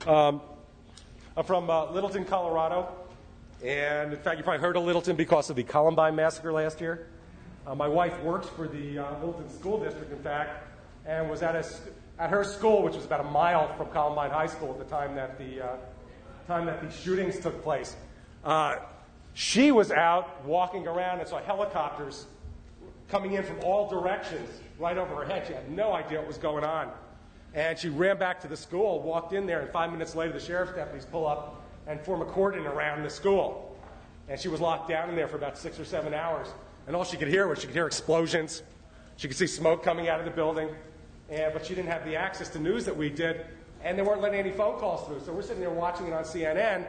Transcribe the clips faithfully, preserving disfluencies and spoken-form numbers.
Um, I'm from uh, Littleton, Colorado, and in fact, you probably heard of Littleton because of the Columbine massacre last year. Uh, my wife works for the uh, Littleton School District, in fact, and was at a, at her school, which was about a mile from Columbine High School at the time that the uh, time that the shootings took place. Uh, she was out walking around and saw helicopters coming in from all directions right over her head. She had no idea what was going on. And she ran back to the school, walked in there, and five minutes later the sheriff's deputies pull up and form a cordon around the school. And she was locked down in there for about six or seven hours. And all she could hear was she could hear explosions. She could see smoke coming out of the building. And, but she didn't have the access to news that we did. And they weren't letting any phone calls through. So we're sitting there watching it on C N N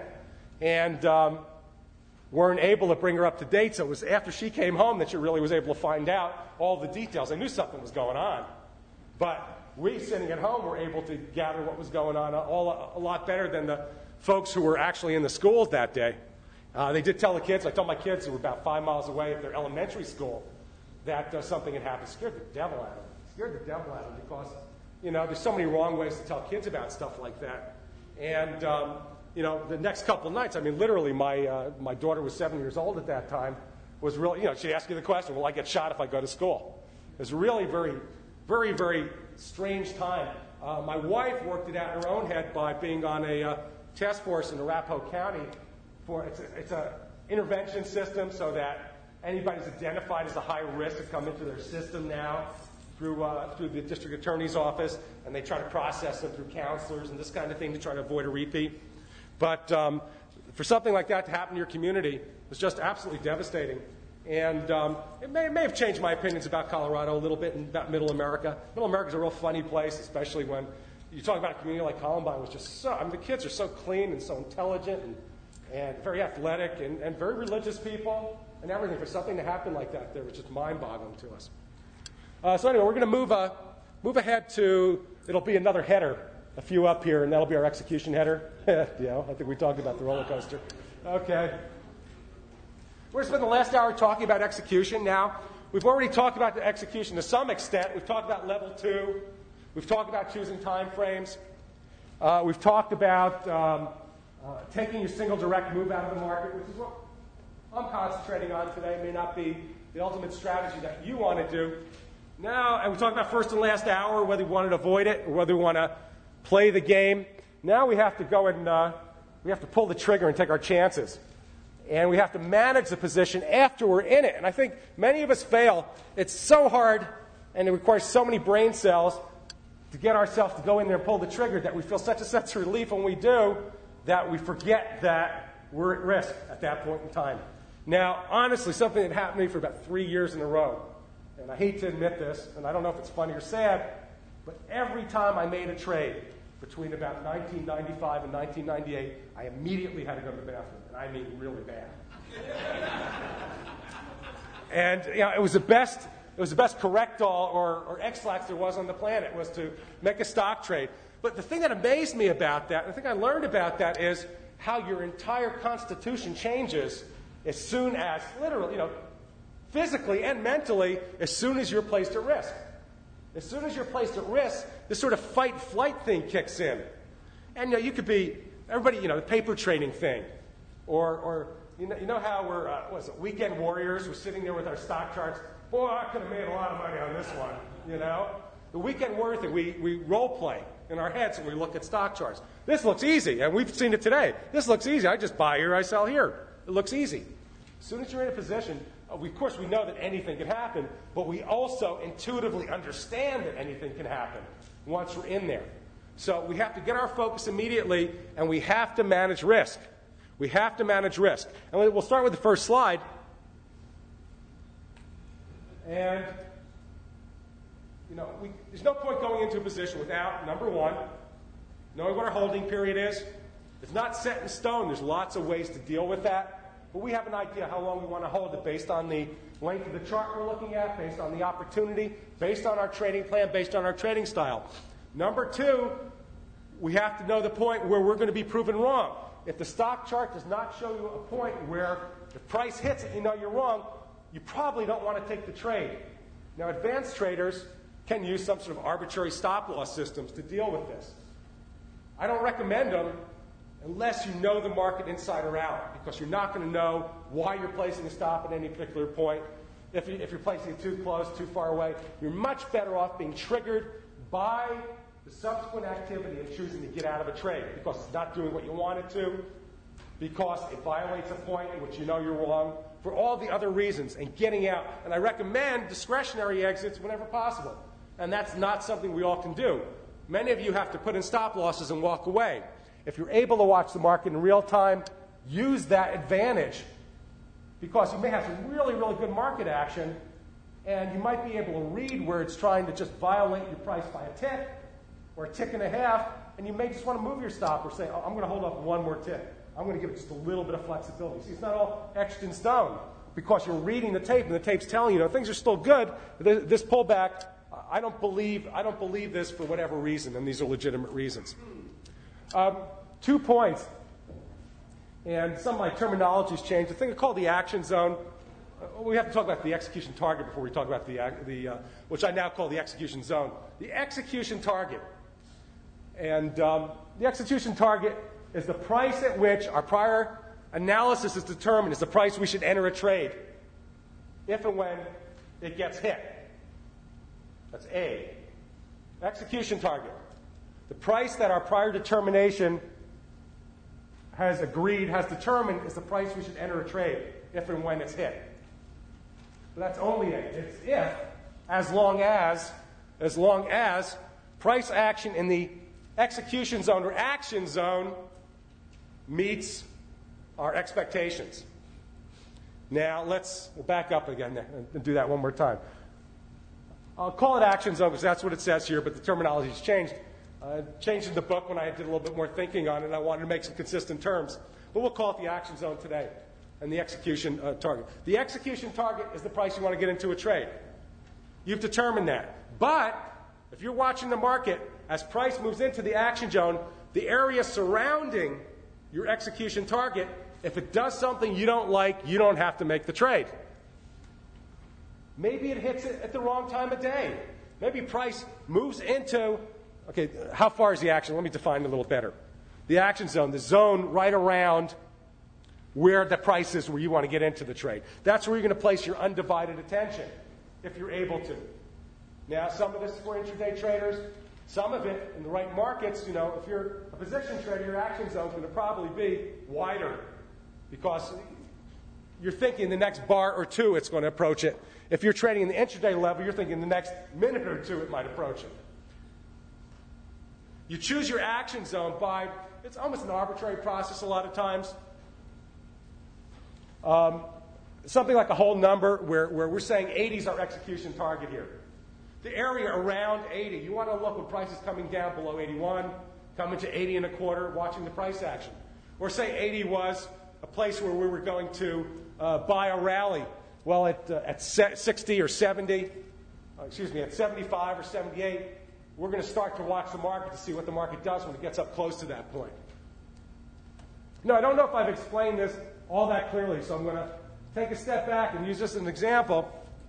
and um, weren't able to bring her up to date. So it was after she came home that she really was able to find out all the details. I knew something was going on. But we, sitting at home, were able to gather what was going on all, a lot better than the folks who were actually in the schools that day. Uh, they did tell the kids, I told my kids who were about five miles away at their elementary school, that uh, something had happened. It scared the devil out of them. It scared the devil out of them because, you know, there's so many wrong ways to tell kids about stuff like that. And, um, you know, the next couple of nights, I mean, literally, my uh, my daughter was seven years old at that time, was really, you know, she asked me the question, will I get shot if I go to school? It was really very, very, very strange time. Uh, my wife worked it out in her own head by being on a uh, task force in Arapahoe County. For it's a, it's a intervention system so that anybody who's identified as a high risk to come into their system now through uh, through the district attorney's office, and they try to process them through counselors and this kind of thing to try to avoid a repeat. But um, for something like that to happen to your community was just absolutely devastating. And um, it, may, it may have changed my opinions about Colorado a little bit and about Middle America. Middle America is a real funny place, especially when you talk about a community like Columbine, which is so, I mean, the kids are so clean and so intelligent and, and very athletic and, and very religious people and everything. For something to happen like that there was just mind-boggling to us. Uh, so anyway, we're going to move uh, move ahead to, it'll be another header, a few up here, and that'll be our execution header. You know, I think we talked about the roller coaster. Okay. We're going to spend the last hour talking about execution. Now, we've already talked about the execution to some extent. We've talked about level two. We've talked about choosing time frames. Uh, we've talked about um, uh, taking your single direct move out of the market, which is what I'm concentrating on today. It may not be the ultimate strategy that you want to do. Now, and we talked about first and last hour, whether we want to avoid it or whether we want to play the game. Now we have to go and uh, we have to pull the trigger and take our chances. And we have to manage the position after we're in it. And I think many of us fail. It's so hard, and it requires so many brain cells to get ourselves to go in there and pull the trigger that we feel such a sense of relief when we do that we forget that we're at risk at that point in time. Now, honestly, something that happened to me for about three years in a row, and I hate to admit this, and I don't know if it's funny or sad, but every time I made a trade between about nineteen ninety-five and nineteen ninety-eight, I immediately had to go to the bathroom. I mean, really bad. And you know, it was the best. It was the best correctall or, or X-Lax there was on the planet was to make a stock trade. But the thing that amazed me about that, the thing I learned about that, is how your entire constitution changes as soon as, literally, you know, physically and mentally, as soon as you're placed at risk. As soon as you're placed at risk, this sort of fight-flight thing kicks in, and you know, you could be everybody, you know, the paper trading thing. Or, or you know, you know how we're, uh, what is it, weekend warriors, we're sitting there with our stock charts. Boy, I could have made a lot of money on this one, you know. The weekend warrior thing, we, we role play in our heads when we look at stock charts. This looks easy, and we've seen it today. This looks easy. I just buy here, I sell here. It looks easy. As soon as you're in a position, uh, we, of course, we know that anything can happen, but we also intuitively understand that anything can happen once we're in there. So we have to get our focus immediately, and we have to manage risk. We have to manage risk. And we'll start with the first slide. And, you know, we, there's no point going into a position without, number one, knowing what our holding period is. It's not set in stone. There's lots of ways to deal with that. But we have an idea how long we want to hold it based on the length of the chart we're looking at, based on the opportunity, based on our trading plan, based on our trading style. Number two, we have to know the point where we're going to be proven wrong. If the stock chart does not show you a point where the price hits it, you know you're wrong, you probably don't want to take the trade. Now, advanced traders can use some sort of arbitrary stop-loss systems to deal with this. I don't recommend them unless you know the market inside or out, because you're not going to know why you're placing a stop at any particular point. If, you, if you're placing it too close, too far away, you're much better off being triggered by the subsequent activity and choosing to get out of a trade because it's not doing what you want it to, because it violates a point in which you know you're wrong, for all the other reasons, and getting out. And I recommend discretionary exits whenever possible. And that's not something we all can do. Many of you have to put in stop losses and walk away. If you're able to watch the market in real time, use that advantage, because you may have some really, really good market action, and you might be able to read where it's trying to just violate your price by a tick or a tick and a half, and you may just want to move your stop or say, oh, I'm going to hold up one more tick. I'm going to give it just a little bit of flexibility. See, it's not all etched in stone, because you're reading the tape, and the tape's telling you, you know, things are still good. This pullback, I don't believe, I don't believe this for whatever reason, and these are legitimate reasons. Um, two points, and some of my terminology's changed. The thing called the action zone, uh, we have to talk about the execution target before we talk about the, the uh, which I now call the execution zone. The execution target, and um, the execution target is the price at which our prior analysis is determined is the price we should enter a trade if and when it gets hit. That's A. Execution target. The price that our prior determination has agreed, has determined, is the price we should enter a trade if and when it's hit. But that's only A. It's if, as long as, as long as price action in the execution zone or action zone meets our expectations. Now, let's we'll back up again and do that one more time. I'll call it action zone because that's what it says here, but the terminology has changed. Uh, changed in the book when I did a little bit more thinking on it, and I wanted to make some consistent terms. But we'll call it the action zone today and the execution uh, target. The execution target is the price you want to get into a trade. You've determined that. But if you're watching the market, as price moves into the action zone, the area surrounding your execution target, if it does something you don't like, you don't have to make the trade. Maybe it hits it at the wrong time of day. Maybe price moves into, okay, how far is the action? Let me define it a little better. The action zone, the zone right around where the price is where you want to get into the trade. That's where you're going to place your undivided attention, if you're able to. Now, some of this is for intraday traders. Some of it, in the right markets, you know, if you're a position trader, your action zone is going to probably be wider because you're thinking the next bar or two it's going to approach it. If you're trading in the intraday level, you're thinking the next minute or two it might approach it. You choose your action zone by, it's almost an arbitrary process a lot of times. Um, something like a whole number where, where we're saying eighty is our execution target here. The area around eighty, you want to look when price is coming down below eighty-one, coming to eighty and a quarter, watching the price action. Or say eighty was a place where we were going to uh, buy a rally. Well, at, uh, at sixty or seventy, uh, excuse me, at seventy-five or seventy-eight, we're going to start to watch the market to see what the market does when it gets up close to that point. No, I don't know if I've explained this all that clearly, so I'm going to take a step back and use this as an example.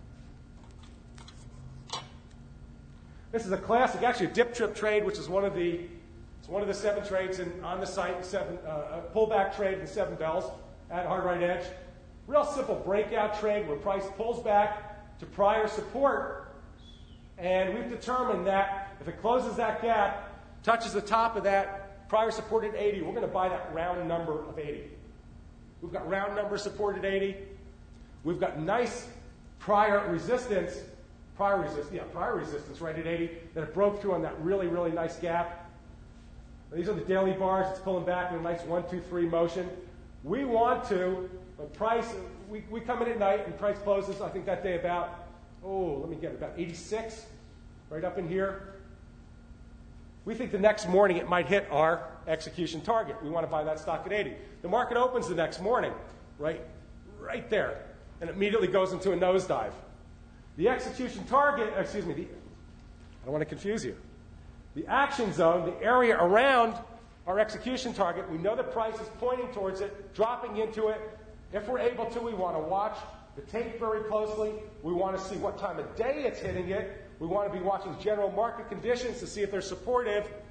This is a classic, actually a dip trip trade, which is one of the it's one of the seven trades in, on the site, seven, uh, a pullback trade in seven bells at hard right edge. Real simple breakout trade where price pulls back to prior support, and we've determined that if it closes that gap, touches the top of that prior support at eighty, we're going to buy that round number of eighty. We've got round number support at eighty. We've got nice prior resistance, prior resistance, yeah, prior resistance right at eighty that it broke through on that really, really nice gap. These are the daily bars. It's pulling back in a nice one, two, three motion. We want to, when price, we, we come in at night and price closes, I think that day about, oh, let me get it, about eighty-six, right up in here. We think the next morning it might hit our execution target. We want to buy that stock at eighty. The market opens the next morning, right, right there, and immediately goes into a nosedive. The execution target, excuse me, the, I don't want to confuse you. The action zone, the area around our execution target, we know the price is pointing towards it, dropping into it. If we're able to, we want to watch the tape very closely. We want to see what time of day it's hitting it. We want to be watching general market conditions to see if they're supportive.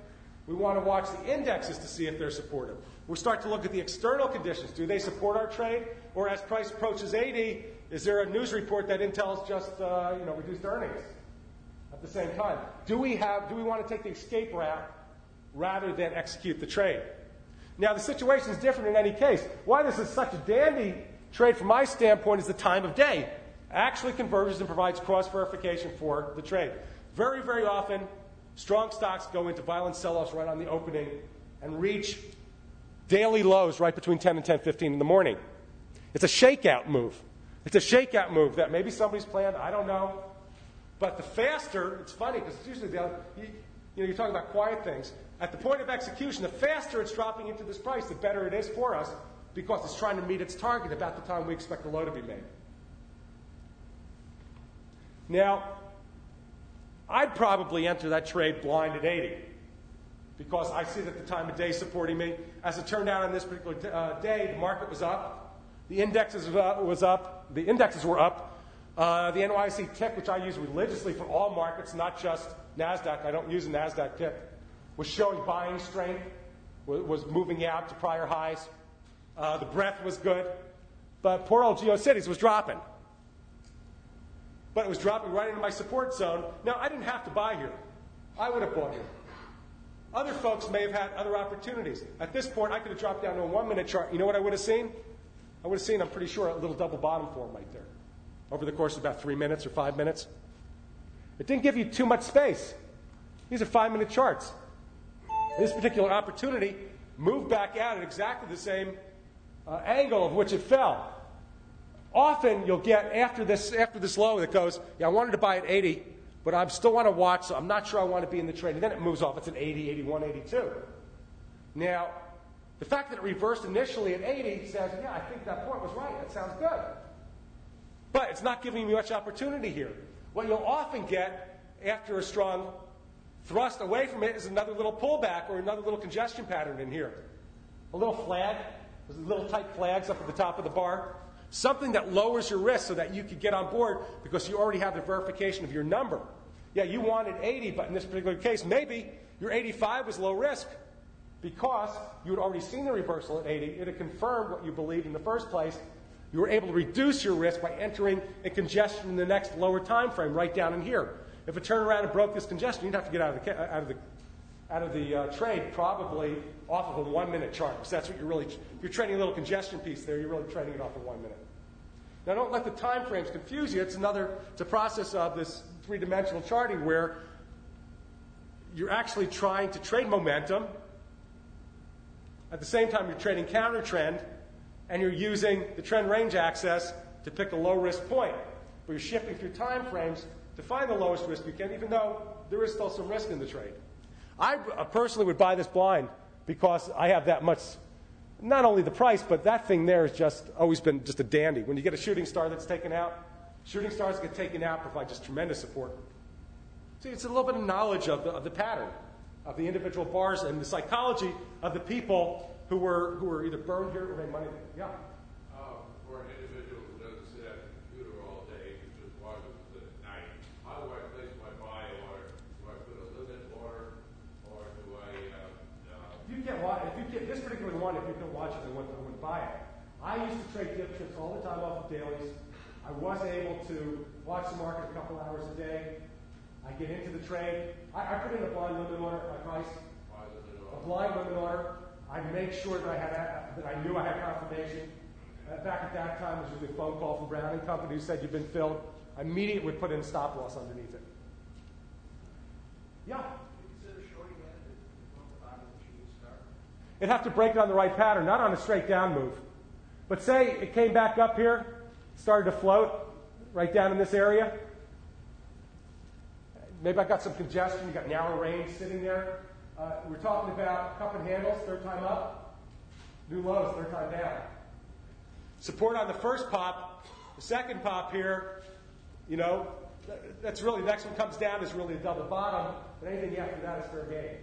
We want to watch the indexes to see if they're supportive. We start to look at the external conditions. Do they support our trade? Or as price approaches eighty, is there a news report that Intel's just uh, you know, reduced earnings at the same time? Do we have, do we want to take the escape route rather than execute the trade? Now, the situation is different in any case. Why this is such a dandy trade from my standpoint is the time of day. Actually converges and provides cross-verification for the trade. Very, very often, strong stocks go into violent sell-offs right on the opening and reach daily lows right between ten and ten fifteen in the morning. It's a shakeout move. It's a shakeout move that maybe somebody's planned, I don't know. But the faster, it's funny because it's usually the other, you, you know, you're talking about quiet things. At the point of execution, the faster it's dropping into this price, the better it is for us because it's trying to meet its target about the time we expect the low to be made. Now, I'd probably enter that trade blind at eighty because I see that the time of day is supporting me. As it turned out on this particular uh, day, the market was up. The indexes uh, was up. The indexes were up. Uh, the N Y S E tick, which I use religiously for all markets, not just NASDAQ. I don't use a NASDAQ tick. Was showing buying strength, was moving out to prior highs. Uh, the breadth was good, but poor old GeoCities was dropping. But it was dropping right into my support zone. Now, I didn't have to buy here. I would have bought here. Other folks may have had other opportunities. At this point, I could have dropped down to a one-minute chart. You know what I would have seen? I would have seen, I'm pretty sure, a little double bottom form right there over the course of about three minutes or five minutes. It didn't give you too much space. These are five-minute charts. This particular opportunity moved back out at exactly the same uh, angle of which it fell. Often you'll get after this after this low that goes, yeah, I wanted to buy at eighty, but I still want to watch, so I'm not sure I want to be in the trade. And then it moves off. It's at eighty, eighty-one, eighty-two. Now, the fact that it reversed initially at eighty says, yeah, I think that point was right. That sounds good. But it's not giving me much opportunity here. What you'll often get after a strong thrust away from it is another little pullback or another little congestion pattern in here. A little flag. There's little tight flags up at the top of the bar. Something that lowers your risk so that you could get on board because you already have the verification of your number. Yeah, you wanted eighty, but in this particular case, maybe your eighty-five was low risk because you had already seen the reversal at eighty. It had confirmed what you believed in the first place. You were able to reduce your risk by entering a congestion in the next lower time frame right down in here. If it turned around and broke this congestion, you'd have to get out of the, out of the, out of the uh, trade probably off of a one-minute chart. Because that's what you're really, if you're trading a little congestion piece there, you're really trading it off of one minute. Now, don't let the time frames confuse you. It's another, it's a process of this three-dimensional charting where you're actually trying to trade momentum. At the same time, you're trading counter trend, and you're using the trend range access to pick a low-risk point. But you're shifting through time frames to find the lowest risk you can, even though there is still some risk in the trade. I personally would buy this blind because I have that much, not only the price, but that thing there has just always been just a dandy. When you get a shooting star that's taken out, shooting stars get taken out provide just tremendous support. See, it's a little bit of knowledge of the, of the pattern, of the individual bars and the psychology of the people who were, who were either burned here or made money. Yeah? Uh, for an individual who doesn't sit at the computer all day, who just watches it at night, how do I place my buy order? Do I put a limit order, or do I... Uh, uh, If you can't watch, if you get this particular one, if you can watch it, I wouldn't, I wouldn't buy it. I used to trade dip trips all the time off of dailies. I was able to watch the market a couple hours a day. I get into the trade. I, I put in a blind limit order at my price. A blind limit order. I make sure that I had that I knew I had confirmation. Uh, back at that time, there was a phone call from Brown and Company who said you've been filled. I immediately would put in stop loss underneath it. Yeah. It'd have to break it on the right pattern, not on a straight down move. But say it came back up here, started to float right down in this area. Maybe I got some congestion, you got narrow range sitting there. Uh, we're talking about cup and handles, third time up. New lows, third time down. Support on the first pop. The second pop here, you know, that's really, the next one comes down is really a double bottom. But anything after that is fair game.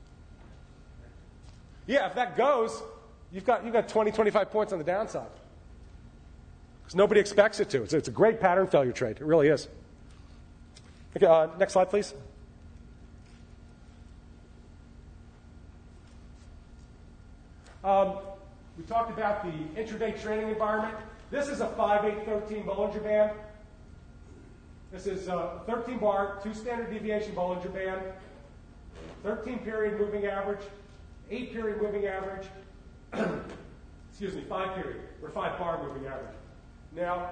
Yeah, if that goes, you've got, you've got twenty, twenty-five points on the downside. Because nobody expects it to. It's, it's a great pattern failure trade. It really is. Okay, uh, next slide, please. Um, we talked about the intraday training environment. This is a five eight thirteen Bollinger Band. This is a thirteen bar, two standard deviation Bollinger Band, thirteen period moving average, eight period moving average, excuse me, five period, or five bar moving average. Now,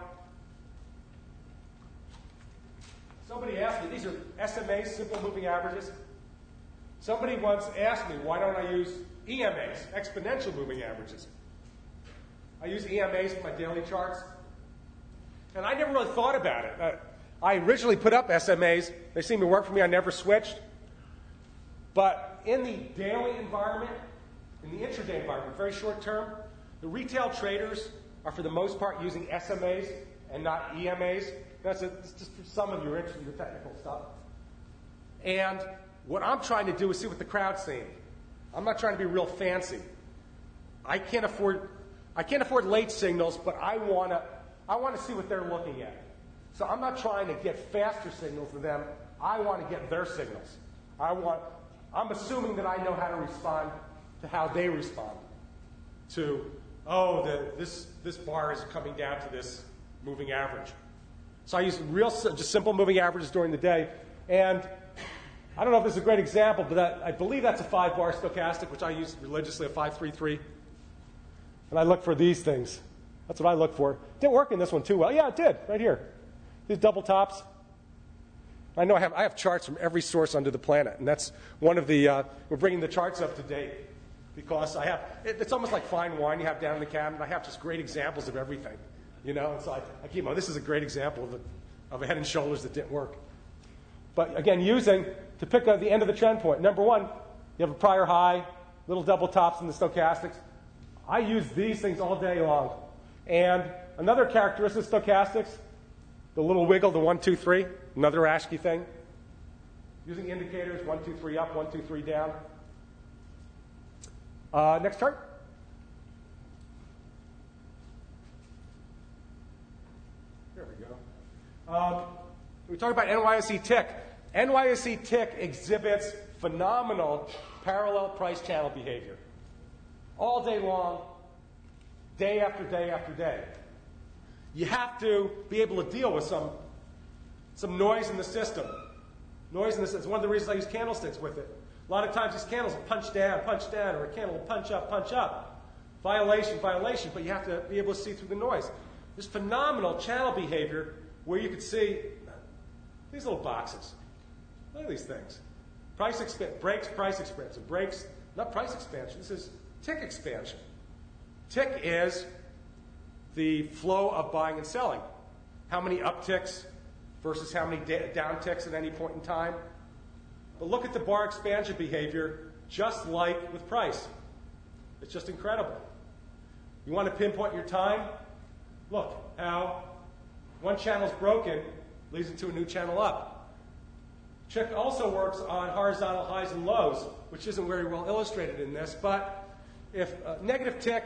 somebody asked me, these are S M As, simple moving averages. Somebody once asked me, why don't I use E M As, exponential moving averages? I use E M As for my daily charts. And I never really thought about it. Uh, I originally put up S M As. They seemed to work for me. I never switched. But in the daily environment, in the intraday environment, very short term, the retail traders are for the most part using S M As and not E M As. That's a, just for some of you who are interested in the technical stuff. And what I'm trying to do is see what the crowd's seeing. I'm not trying to be real fancy. I can't afford, I can't afford late signals, but I want to, I want to see what they're looking at. So I'm not trying to get faster signals than them. I want to get their signals. I want, I'm assuming that I know how to respond to how they respond to, oh, the, this, this bar is coming down to this moving average. So I use real, just simple moving averages during the day. And I don't know if this is a great example, but that, I believe that's a five bar stochastic, which I use religiously, a five three three. And I look for these things. That's what I look for. Didn't work in this one too well. Yeah, it did, right here. These double tops. I know I have, I have charts from every source under the planet, and that's one of the, uh, we're bringing the charts up to date because I have, it, it's almost like fine wine you have down in the cabinet. I have just great examples of everything, you know, and so I, I keep, oh, this is a great example of a, of a head and shoulders that didn't work. But again, using, to pick up the end of the trend point. Number one, you have a prior high, little double tops in the stochastics. I use these things all day long. And another characteristic of stochastics, the little wiggle, the one, two, three, another Aschke thing. Using indicators, one, two, three up, one, two, three down. Uh, next chart. There we go. Um, we talk about N Y S E tick. N Y S E tick exhibits phenomenal parallel price channel behavior. All day long, day after day after day. You have to be able to deal with some, some noise in the system. Noise in the system. It's one of the reasons I use candlesticks with it. A lot of times these candles will punch down, punch down, or a candle will punch up, punch up. Violation, violation, but you have to be able to see through the noise. There's phenomenal channel behavior where you could see these little boxes. Look at these things. Price expansion, breaks, price expansion, breaks, not price expansion, this is tick expansion. Tick is the flow of buying and selling. How many upticks versus how many downticks at any point in time. But look at the bar expansion behavior, just like with price. It's just incredible. You want to pinpoint your time? Look how one channel is broken, leads into a new channel up. Tick also works on horizontal highs and lows, which isn't very well illustrated in this, but if a negative tick,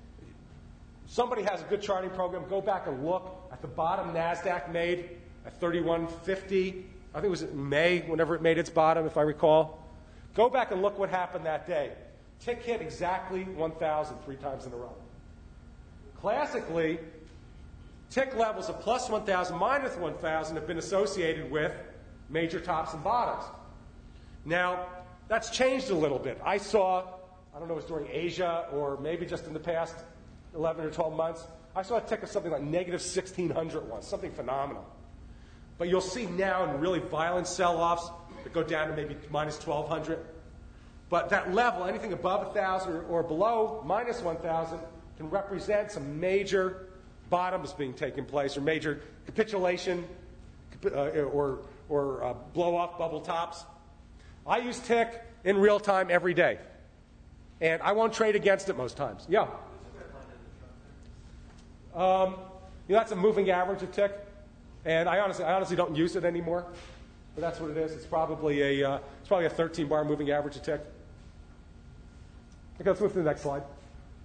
somebody has a good charting program, go back and look at the bottom NASDAQ made at thirty-one fifty. I think it was in May, whenever it made its bottom, if I recall. Go back and look what happened that day. Tick hit exactly one thousand three times in a row. Classically, tick levels of plus one thousand, minus one thousand have been associated with major tops and bottoms. Now, that's changed a little bit. I saw, I don't know if it was during Asia or maybe just in the past eleven or twelve months, I saw a tick of something like negative sixteen hundred once, something phenomenal. But you'll see now in really violent sell-offs that go down to maybe minus twelve hundred. But that level, anything above one thousand or, or below minus one thousand, can represent some major bottoms being taken place or major capitulation uh, or, or uh, blow-off bubble tops. I use tick in real time every day. And I won't trade against it most times. Yeah? Um, you know, that's a moving average of tick. And I honestly, I honestly don't use it anymore, but that's what it is. It's probably a, uh, it's probably a thirteen bar moving average of tick. Okay, let's move to the next slide.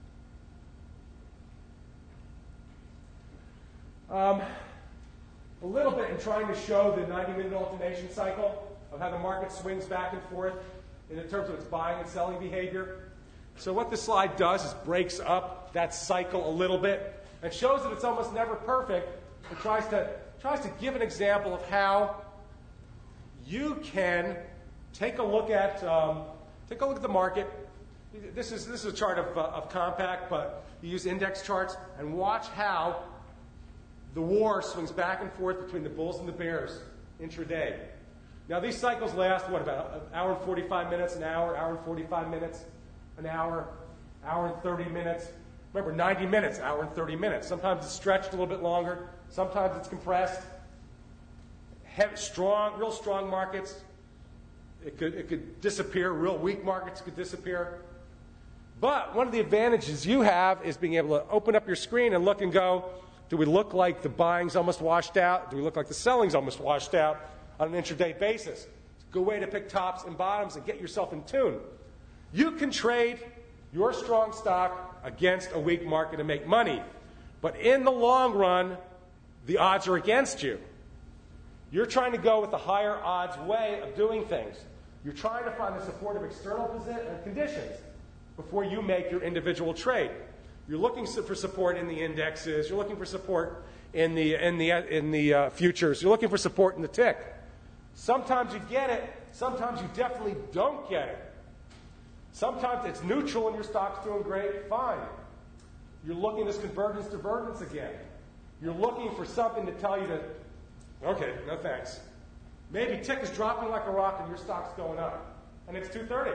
Um, a little bit in trying to show the ninety minute alternation cycle of how the market swings back and forth in terms of its buying and selling behavior. So what this slide does is breaks up that cycle a little bit and shows that it's almost never perfect. It tries to, tries to give an example of how you can take a look at, um, take a look at the market. This is, this is a chart of, uh, of Compaq, but you use index charts and watch how the war swings back and forth between the bulls and the bears intraday. Now these cycles last, what, about an hour and forty-five minutes, an hour, hour and forty-five minutes, an hour, hour and thirty minutes. Remember, ninety minutes, hour and thirty minutes. Sometimes it's stretched a little bit longer. Sometimes it's compressed. Heavy, strong, real strong markets, it could, it could disappear. Real weak markets could disappear. But one of the advantages you have is being able to open up your screen and look and go, do we look like the buying's almost washed out? Do we look like the selling's almost washed out on an intraday basis? It's a good way to pick tops and bottoms and get yourself in tune. You can trade your strong stock against a weak market and make money. But in the long run, the odds are against you. You're trying to go with the higher odds way of doing things. You're trying to find the support of external posi- conditions before you make your individual trade. You're looking for support in the indexes. You're looking for support in the, in the, in the uh, futures. You're looking for support in the tick. Sometimes you get it. Sometimes you definitely don't get it. Sometimes it's neutral and your stock's doing great. Fine. You're looking at this convergence divergence again. You're looking for something to tell you that, okay, no thanks. Maybe tick is dropping like a rock and your stock's going up. And it's two thirty.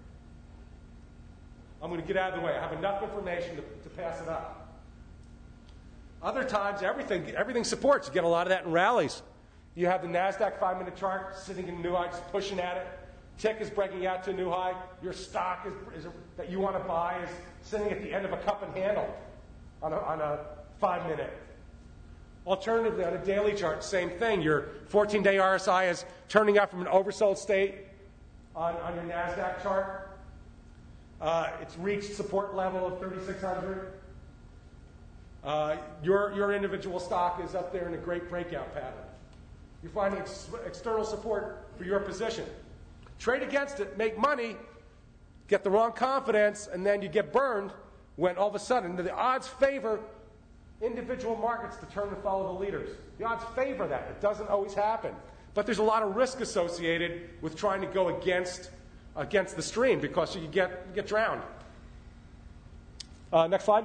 I'm going to get out of the way. I have enough information to, to pass it up. Other times, everything, everything supports. You get a lot of that in rallies. You have the NASDAQ five-minute chart sitting in a new high, just pushing at it. Tick is breaking out to a new high. Your stock is, is a, that you want to buy is sitting at the end of a cup and handle on a, on a five-minute. Alternatively, on a daily chart, same thing. Your fourteen-day R S I is turning out from an oversold state on, on your NASDAQ chart. Uh, it's reached support level of thirty-six hundred. Uh, your, your individual stock is up there in a great breakout pattern. You're finding ex- external support for your position. Trade against it, make money, get the wrong confidence, and then you get burned when all of a sudden the odds favor individual markets to turn and follow the leaders. The odds favor that. It doesn't always happen. But there's a lot of risk associated with trying to go against against the stream because you get, you get drowned. Uh, next slide.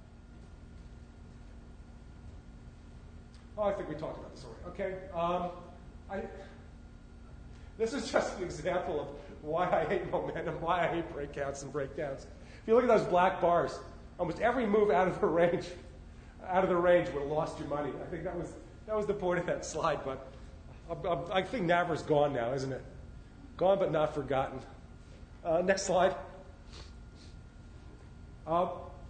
Oh, I think we talked about this already. Okay. Um, I, this is just an example of why I hate momentum, why I hate breakouts and breakdowns. If you look at those black bars, almost every move out of the range, out of the range would have lost you money. I think that was that was the point of that slide. But I, I, I think NAVR's gone now, isn't it? Gone but not forgotten. Uh, next slide. Uh,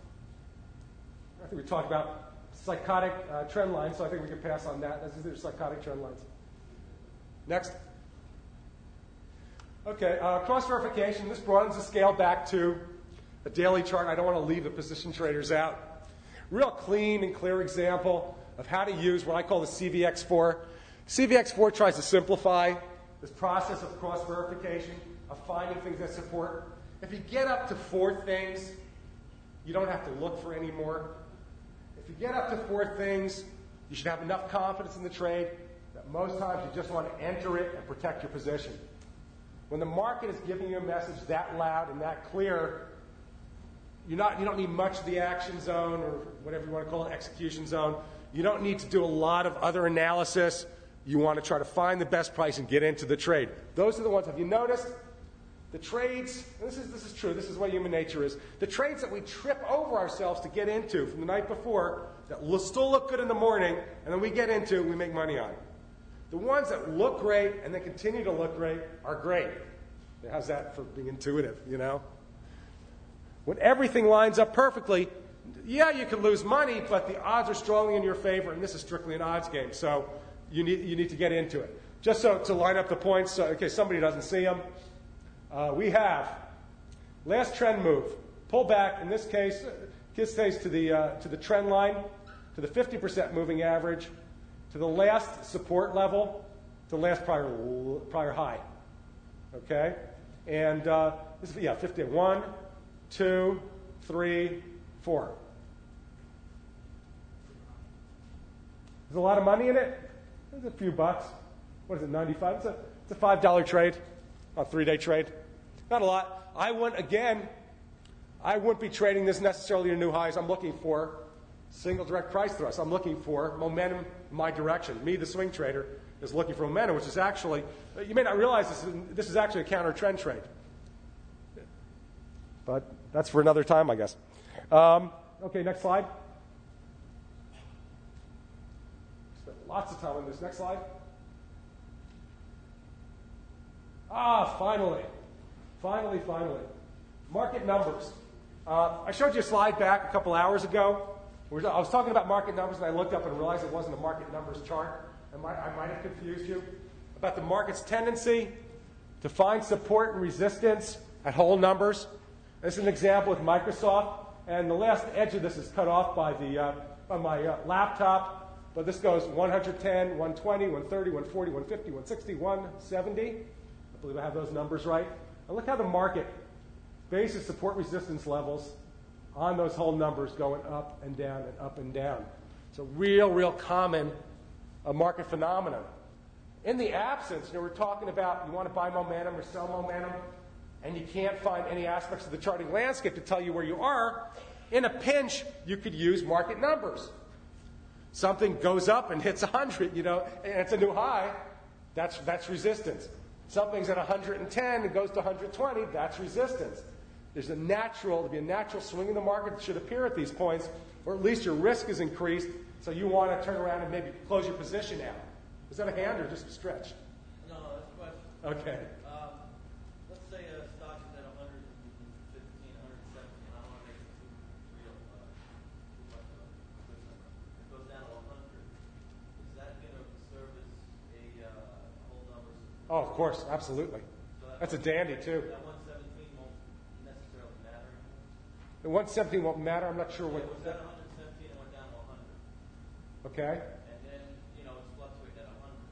I think we talked about psychotic uh, trend lines, so I think we can pass on that. These are psychotic trend lines. Next. Okay, uh, cross-verification. This broadens the scale back to a daily chart. I don't want to leave the position traders out. Real clean and clear example of how to use what I call the C V X four. C V X four tries to simplify this process of cross-verification, of finding things that support. If you get up to four things, you don't have to look for any more. If you get up to four things, you should have enough confidence in the trade that most times you just want to enter it and protect your position. When the market is giving you a message that loud and that clear, you're not, you don't need much of the action zone or whatever you want to call it, execution zone. You don't need to do a lot of other analysis. You want to try to find the best price and get into the trade. Those are the ones. Have you noticed? The trades, and this is, this is true, this is what human nature is, the trades that we trip over ourselves to get into from the night before that will still look good in the morning, and then we get into, we make money on. The ones that look great and then continue to look great are great. How's that for being intuitive, you know? When everything lines up perfectly, yeah, you can lose money, but the odds are strongly in your favor, and this is strictly an odds game, so you need, you need to get into it. Just so to line up the points, so, in case somebody doesn't see them, uh, we have last trend move, pull back, in this case, this case to the, uh, to the trend line, to the fifty percent moving average, to the last support level, to the last prior, prior high, okay? And uh, this is, yeah, fifty, one, two, three, four. There's a lot of money in it. There's a few bucks. What is it, ninety-five? It's a, it's a five dollar trade, a three-day trade. Not a lot. I wouldn't, again, I wouldn't be trading this necessarily to new highs. I'm looking for single direct price thrust. I'm looking for momentum in my direction. Me, the swing trader, is looking for momentum, which is actually, you may not realize this, this is actually a counter trend trade. But that's for another time, I guess. Um, okay, next slide. Spent lots of time on this. Next slide. Ah, finally. Finally, finally. Market numbers. Uh, I showed you a slide back a couple hours ago. I was talking about market numbers, and I looked up and realized it wasn't a market numbers chart. I might, I might have confused you. About the market's tendency to find support and resistance at whole numbers. This is an example with Microsoft, and the last edge of this is cut off by, the, uh, by my uh, laptop, but this goes one ten, one twenty, one thirty, one forty, one fifty, one sixty, one seventy. I believe I have those numbers right. And look how the market bases support resistance levels on those whole numbers going up and down and up and down. It's a real, real common uh, market phenomenon. In the absence, you know, we're talking about you want to buy momentum or sell momentum, and you can't find any aspects of the charting landscape to tell you where you are. In a pinch, you could use market numbers. Something goes up and hits one hundred, you know, and it's a new high, that's, that's resistance. Something's at one hundred ten and goes to one hundred twenty, that's resistance. There's a natural, there'll be a natural swing in the market that should appear at these points, or at least your risk is increased, so you want to turn around and maybe close your position out. Is that a hand or just a stretch? No, that's a question. Okay. Um, let's say a stock is at one fifteen, one seventeen, I don't want to make it too real, uh, too much of a good number. It goes down to one hundred. Is that going to serve as a uh, whole number? Oh, of course, absolutely. So that That's a dandy, too. That one seventeen won't necessarily matter anymore? The one seventeen won't matter. I'm not sure what. It was at one seventeen and went down to one hundred. Okay. And then, you know, it's fluctuating at one hundred.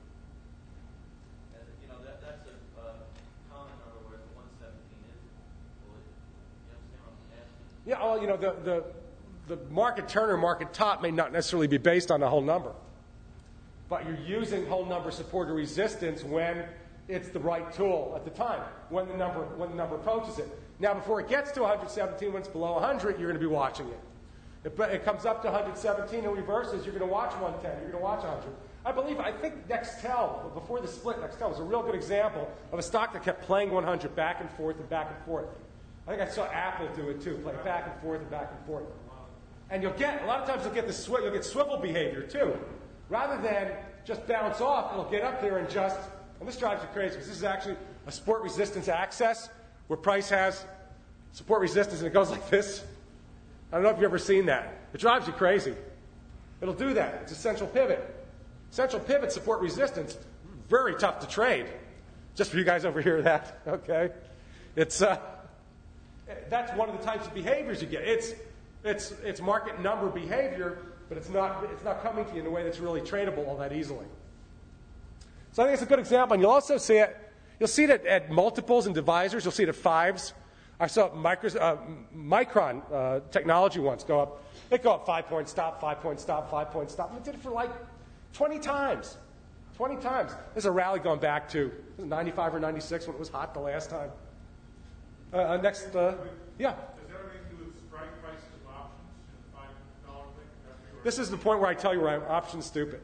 And, you know, that, that's a uh, common number where the one seventeen is. Well, it, you understand what I'm asking? Yeah, well, you know, the, the, the market turn or market top may not necessarily be based on a whole number. But you're using whole number support or resistance when it's the right tool at the time, when the number, when the number approaches it. Now, before it gets to one seventeen, when it's below one hundred, you're going to be watching it. It, it comes up to one seventeen and reverses, you're going to watch one ten, you're going to watch one hundred. I believe, I think Nextel, before the split, Nextel was a real good example of a stock that kept playing one hundred back and forth and back and forth. I think I saw Apple do it too, play back and forth and back and forth. And you'll get, a lot of times you'll get the swi- you'll get swivel behavior too. Rather than just bounce off, it'll get up there and just, and this drives you crazy because this is actually a support resistance access where price has support resistance and it goes like this. I don't know if you've ever seen that. It drives you crazy. It'll do that. It's a central pivot. Central pivot support resistance, very tough to trade. Just for you guys over here, that, okay? It's, uh, that's one of the types of behaviors you get. It's, it's, it's market number behavior, but it's not, it's not coming to you in a way that's really tradable all that easily. So I think it's a good example. And you'll also see it, you'll see it at, at multiples and divisors. You'll see it at fives. I saw micro, uh, Micron uh, technology once go up. It go up five point stop, five point stop, five point stop. And it did it for like twenty times. twenty times. There's a rally going back to was it ninety-five or ninety-six when it was hot the last time. Uh, uh, next, uh, yeah. Does that have anything to do with strike prices of options in the five dollar thing? This is the point where I tell you where I'm option stupid.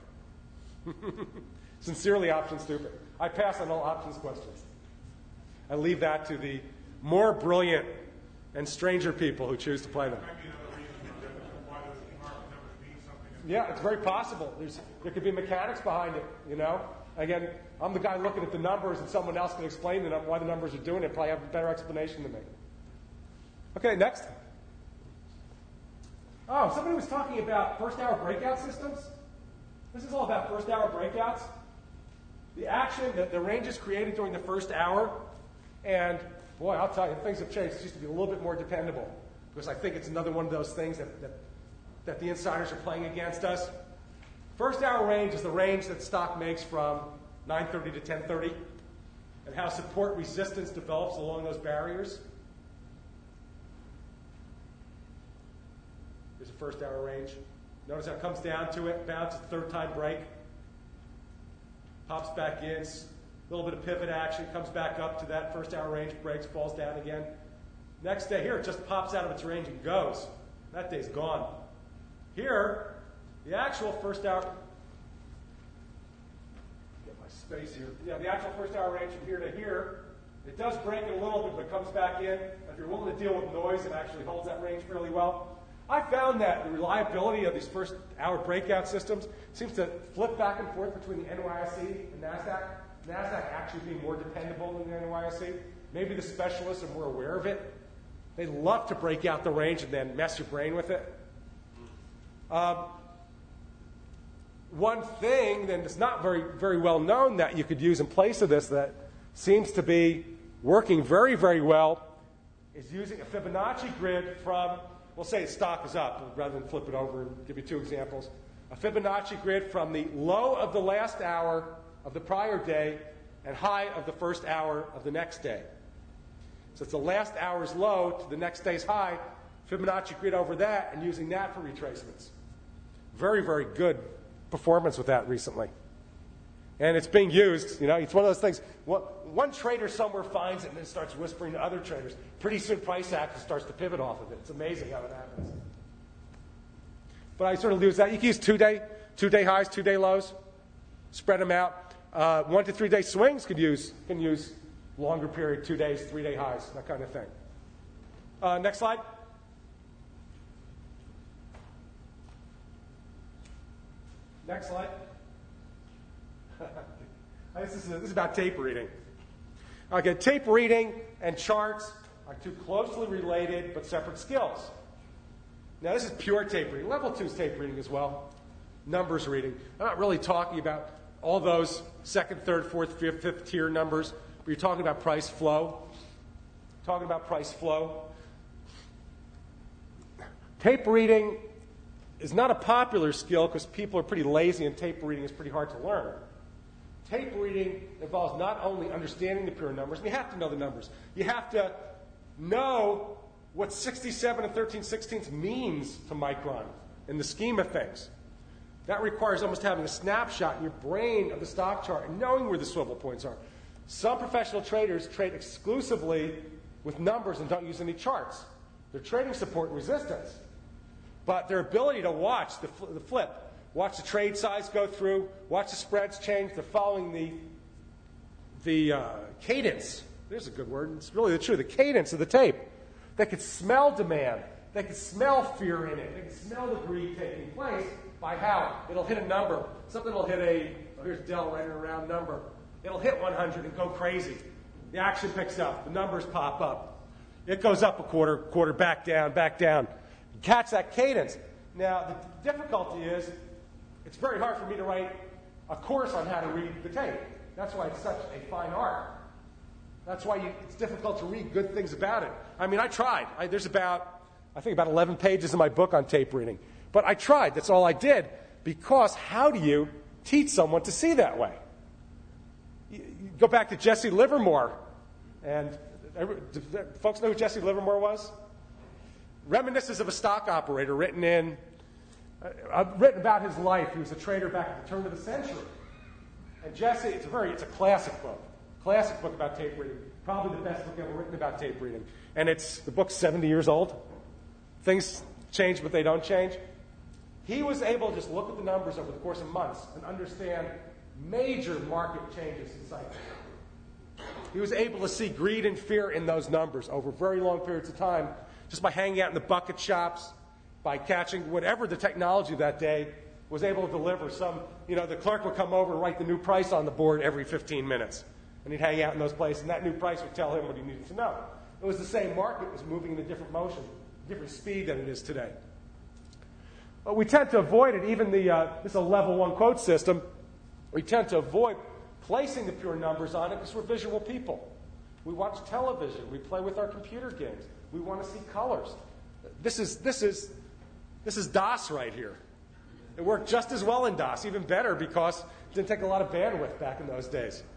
Okay. Sincerely option stupid. I pass on all options questions. I leave that to the more brilliant and stranger people who choose to play them. Might be another reason why those market numbers mean something. Yeah, it's very possible. There's, there could be mechanics behind it, you know? Again, I'm the guy looking at the numbers, and someone else can explain the, why the numbers are doing it. Probably have a better explanation than me. Okay, next. Oh, somebody was talking about first-hour breakout systems. This is all about first-hour breakouts. The action, the, the ranges created during the first hour, and boy, I'll tell you, things have changed. It used to be a little bit more dependable, because I think it's another one of those things that, that, that the insiders are playing against us. First hour range is the range that stock makes from nine thirty to ten thirty, and how support resistance develops along those barriers. Here's a first hour range. Notice how it comes down to it, bounces, third time break. Pops back in, a little bit of pivot action, comes back up to that first hour range, breaks, falls down again. Next day here, it just pops out of its range and goes. That day's gone. Here, the actual first hour, get my space here. Yeah, the actual first hour range from here to here, it does break it a little bit, but comes back in. If you're willing to deal with noise, it actually holds that range fairly well. I found that the reliability of these first hour breakout systems seems to flip back and forth between the N Y S E and NASDAQ. NASDAQ actually being more dependable than the N Y S E. Maybe the specialists are more aware of it. They love to break out the range and then mess your brain with it. Um, one thing that is not very, very well known that you could use in place of this that seems to be working very, very well is using a Fibonacci grid from, we'll say stock is up, rather than flip it over and give you two examples. A Fibonacci grid from the low of the last hour of the prior day and high of the first hour of the next day. So it's the last hour's low to the next day's high, Fibonacci grid over that, and using that for retracements. Very, very good performance with that recently. And it's being used, you know, it's one of those things, one, one trader somewhere finds it and then starts whispering to other traders. Pretty soon price action starts to pivot off of it. It's amazing how it happens. But I sort of use that. You can use two-day, two-day highs, two-day lows, spread them out. Uh, one to three-day swings can use, can use longer period, two days, three-day highs, that kind of thing. Uh, next slide. Next slide. this, is, this is about tape reading. Okay, tape reading and charts are two closely related but separate skills. Now, this is pure tape reading. Level two is tape reading as well. Numbers reading. I'm not really talking about all those second, third, fourth, fifth, fifth tier numbers, but you're talking about price flow. Talking about price flow. Tape reading is not a popular skill because people are pretty lazy and tape reading is pretty hard to learn. Tape reading involves not only understanding the pure numbers, and you have to know the numbers. You have to know what sixty-seven and thirteen sixteenths means to Micron in the scheme of things. That requires almost having a snapshot in your brain of the stock chart and knowing where the swivel points are. Some professional traders trade exclusively with numbers and don't use any charts. They're trading support and resistance. But their ability to watch the, fl- the flip, watch the trade size go through, watch the spreads change, they're following the, the uh, cadence. There's a good word. It's really the truth. The cadence of the tape. They could smell demand. They could smell fear in it. They could smell the greed taking place by how it'll hit a number. Something will hit a, oh, here's Dell writing a round number. It'll hit one hundred and go crazy. The action picks up. The numbers pop up. It goes up a quarter, quarter, back down, back down. Catch that cadence. Now, the difficulty is it's very hard for me to write a course on how to read the tape. That's why it's such a fine art. That's why you, it's difficult to read good things about it. I mean, I tried. I, there's about, I think about eleven pages in my book on tape reading. But I tried. That's all I did. Because how do you teach someone to see that way? You, you go back to Jesse Livermore. And every, do folks know who Jesse Livermore was? Reminiscences of a stock operator, written in, uh, written about his life. He was a trader back at the turn of the century. And Jesse, it's a very, it's a classic book, classic book about tape reading. Probably the best book ever written about tape reading. And it's the book's seventy years old. Things change, but they don't change. He was able to just look at the numbers over the course of months and understand major market changes in cycles. He was able to see greed and fear in those numbers over very long periods of time, just by hanging out in the bucket shops, by catching whatever the technology that day was able to deliver. Some, you know, the clerk would come over and write the new price on the board every fifteen minutes. And he'd hang out in those places, and that new price would tell him what he needed to know. It was the same market. It was moving in a different motion, different speed than it is today. But we tend to avoid it. Even the, uh, this is a level one quote system. We tend to avoid placing the pure numbers on it because we're visual people. We watch television. We play with our computer games. We want to see colors. This is, this is, this is DOS right here. It worked just as well in DOS, even better because it didn't take a lot of bandwidth back in those days.